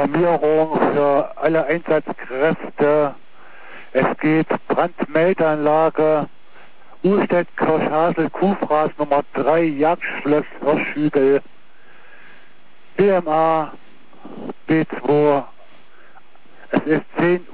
Alarmierung für alle Einsatzkräfte. Es geht Brandmeldeanlage Uhlstedt-Kirchhasel, Kuhfraß Nummer 3, Jagdschloss Hirschhügel, BMA B2. Es ist 10